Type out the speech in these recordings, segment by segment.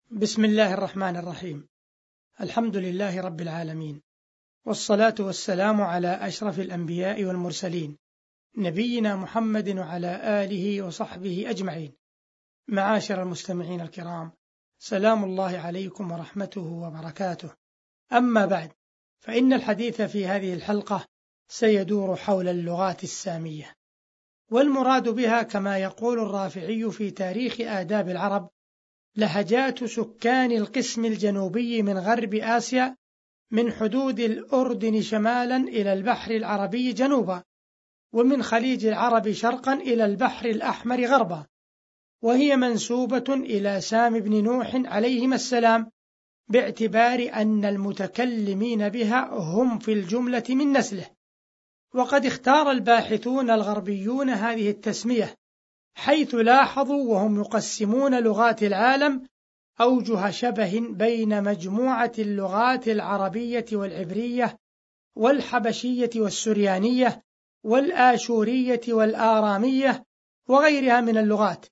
بسم الله الرحمن الرحيم. الحمد لله رب العالمين، والصلاة والسلام على أشرف الأنبياء والمرسلين، نبينا محمد وعلى آله وصحبه أجمعين. معاشر المستمعين الكرام، سلام الله عليكم ورحمته وبركاته. أما بعد، فإن الحديث في هذه الحلقة سيدور حول اللغات السامية، والمراد بها كما يقول الرافعي في تاريخ آداب العرب: لهجات سكان القسم الجنوبي من غرب آسيا من حدود الأردن شمالا إلى البحر العربي جنوبا، ومن خليج العرب شرقا إلى البحر الأحمر غربا، وهي منسوبة إلى سام بن نوح عليهما السلام، باعتبار أن المتكلمين بها هم في الجملة من نسله. وقد اختار الباحثون الغربيون هذه التسمية، حيث لاحظوا وهم يقسمون لغات العالم أوجه شبه بين مجموعة اللغات العربية والعبرية والحبشية والسريانية والآشورية والآرامية وغيرها من اللغات،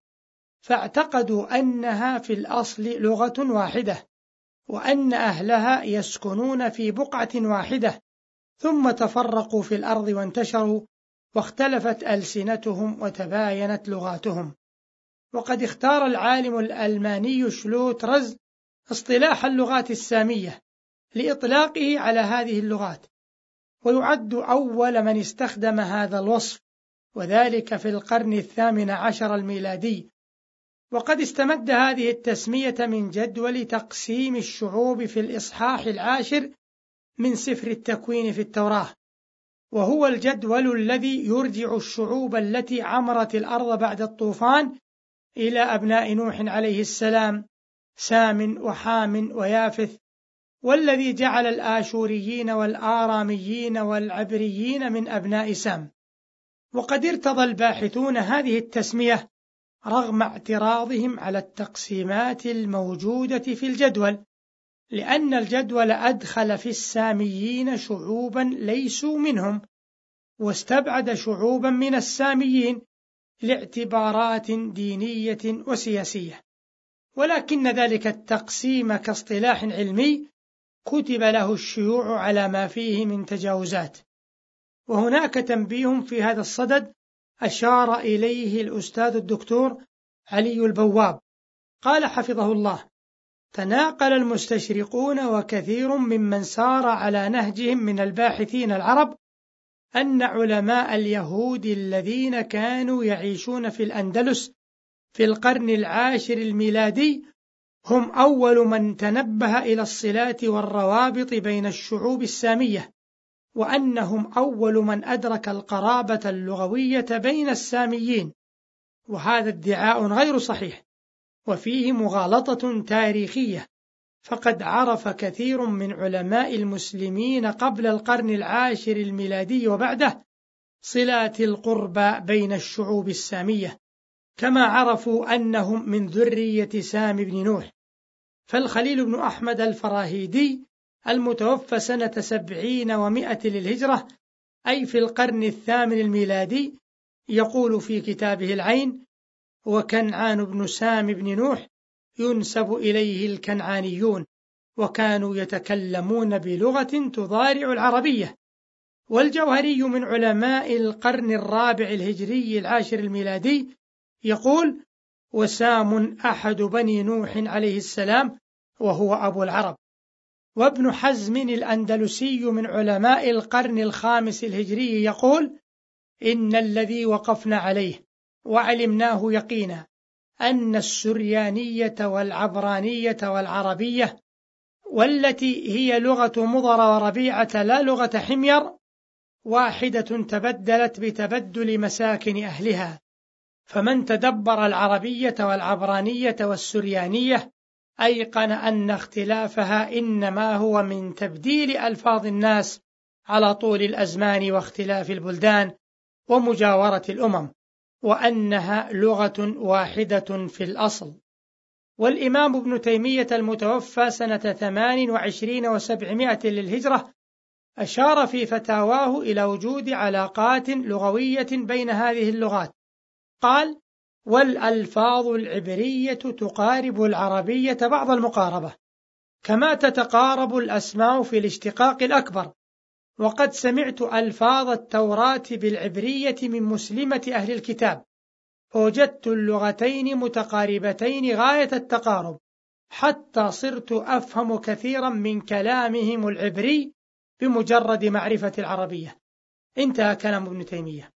فاعتقدوا أنها في الأصل لغة واحدة، وأن أهلها يسكنون في بقعة واحدة، ثم تفرقوا في الأرض وانتشروا، واختلفت ألسنتهم وتباينت لغاتهم. وقد اختار العالم الألماني شلوترز اصطلاح اللغات السامية لإطلاقه على هذه اللغات، ويعد أول من استخدم هذا الوصف، وذلك في القرن 18 الميلادي. وقد استمد هذه التسمية من جدول تقسيم الشعوب في الإصحاح 10 من سفر التكوين في التوراة، وهو الجدول الذي يرجع الشعوب التي عمرت الأرض بعد الطوفان إلى أبناء نوح عليه السلام، سام وحام ويافث، والذي جعل الآشوريين والآراميين والعبريين من أبناء سام. وقد ارتضى الباحثون هذه التسمية رغم اعتراضهم على التقسيمات الموجودة في الجدول، لأن الجدول أدخل في الساميين شعوبا ليسوا منهم، واستبعد شعوبا من الساميين لاعتبارات دينية وسياسية. ولكن ذلك التقسيم كاصطلاح علمي كتب له الشيوع على ما فيه من تجاوزات. وهناك تنبيه في هذا الصدد أشار إليه الأستاذ الدكتور علي البواب، قال حفظه الله: تناقل المستشرقون وكثير ممن سار على نهجهم من الباحثين العرب أن علماء اليهود الذين كانوا يعيشون في الأندلس في القرن 10 الميلادي هم أول من تنبه إلى الصلات والروابط بين الشعوب السامية، وأنهم أول من أدرك القرابة اللغوية بين الساميين. وهذا ادعاء غير صحيح، وفيه مغالطة تاريخية، فقد عرف كثير من علماء المسلمين قبل القرن 10 الميلادي وبعده صلات القربى بين الشعوب السامية، كما عرفوا أنهم من ذرية سام بن نوح. فالخليل بن أحمد الفراهيدي المتوفى سنة 70 و100 للهجرة، أي في القرن 8 الميلادي، يقول في كتابه العين: وكنعان بن سام بن نوح ينسب إليه الكنعانيون، وكانوا يتكلمون بلغة تضارع العربية. والجوهري من علماء القرن 4 الهجري 10 الميلادي يقول: وسام أحد بني نوح عليه السلام، وهو أبو العرب. وابن حزم الأندلسي من علماء القرن 5 الهجري يقول: إن الذي وقفنا عليه وعلمناه يقينا أن السريانية والعبرانية والعربية، والتي هي لغة مضر وربيعة لا لغة حمير، واحدة تبدلت بتبدل مساكن أهلها. فمن تدبر العربية والعبرانية والسريانية أيقن أن اختلافها إنما هو من تبديل ألفاظ الناس على طول الأزمان واختلاف البلدان ومجاورة الأمم، وأنها لغة واحدة في الأصل. والإمام ابن تيمية المتوفى سنة 28 و700 للهجرة أشار في فتاواه إلى وجود علاقات لغوية بين هذه اللغات، قال: والألفاظ العبرية تقارب العربية بعض المقاربة، كما تتقارب الأسماء في الاشتقاق الأكبر. وقد سمعت ألفاظ التوراة بالعبرية من مسلمة أهل الكتاب، فوجدت اللغتين متقاربتين غاية التقارب، حتى صرت أفهم كثيرا من كلامهم العبري بمجرد معرفة العربية. انتهى كلام ابن تيمية.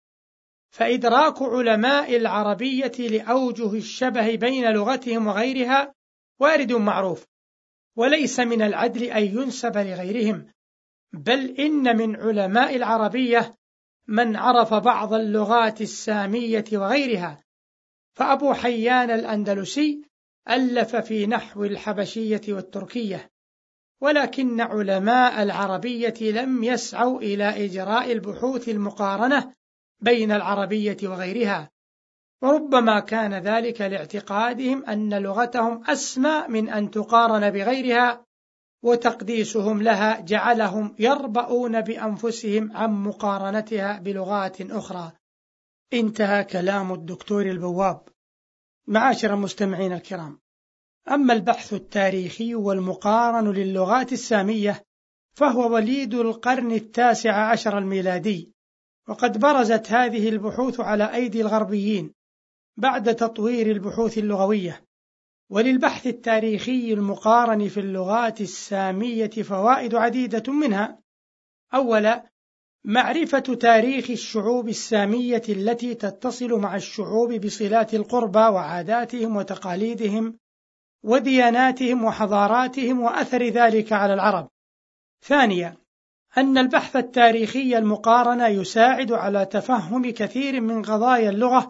فإدراك علماء العربية لأوجه الشبه بين لغتهم وغيرها وارد معروف، وليس من العدل أن ينسب لغيرهم، بل إن من علماء العربية من عرف بعض اللغات السامية وغيرها، فأبو حيان الأندلسي ألف في نحو الحبشية والتركية، ولكن علماء العربية لم يسعوا إلى إجراء البحوث المقارنة بين العربية وغيرها، وربما كان ذلك لاعتقادهم أن لغتهم أسمى من أن تقارن بغيرها، وتقديسهم لها جعلهم يربؤون بأنفسهم عن مقارنتها بلغات أخرى. انتهى كلام الدكتور البواب. معاشر المستمعين الكرام، أما البحث التاريخي والمقارن للغات السامية فهو وليد القرن 19 الميلادي، وقد برزت هذه البحوث على أيدي الغربيين بعد تطوير البحوث اللغوية. وللبحث التاريخي المقارن في اللغات السامية فوائد عديدة، منها: أولا، معرفة تاريخ الشعوب السامية التي تتصل مع الشعوب بصلات القربى وعاداتهم وتقاليدهم ودياناتهم وحضاراتهم وأثر ذلك على العرب. ثانيا، أن البحث التاريخي المقارن يساعد على تفهم كثير من قضايا اللغة،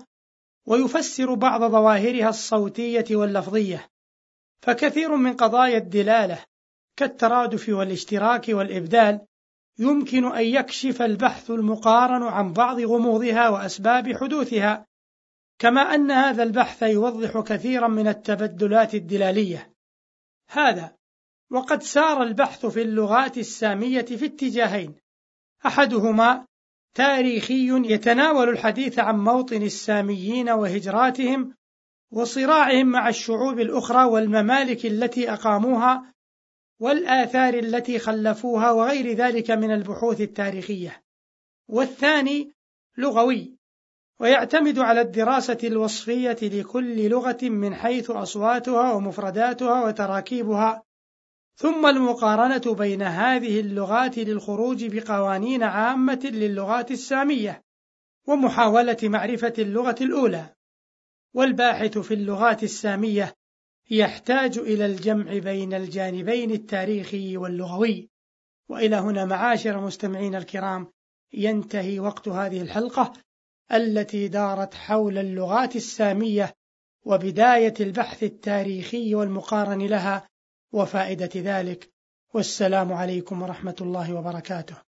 ويفسر بعض ظواهرها الصوتية واللفظية، فكثير من قضايا الدلالة كالترادف والاشتراك والإبدال يمكن أن يكشف البحث المقارن عن بعض غموضها وأسباب حدوثها، كما أن هذا البحث يوضح كثيرا من التبدلات الدلالية. هذا وقد سار البحث في اللغات السامية في اتجاهين: أحدهما تاريخي يتناول الحديث عن موطن الساميين وهجراتهم وصراعهم مع الشعوب الأخرى والممالك التي أقاموها والآثار التي خلفوها وغير ذلك من البحوث التاريخية. والثاني لغوي، ويعتمد على الدراسة الوصفية لكل لغة من حيث أصواتها ومفرداتها وتراكيبها، ثم المقارنة بين هذه اللغات للخروج بقوانين عامة للغات السامية ومحاولة معرفة اللغة الأولى. والباحث في اللغات السامية يحتاج إلى الجمع بين الجانبين التاريخي واللغوي. وإلى هنا معاشر مستمعين الكرام ينتهي وقت هذه الحلقة التي دارت حول اللغات السامية وبداية البحث التاريخي والمقارن لها وفائدة ذلك. والسلام عليكم ورحمة الله وبركاته.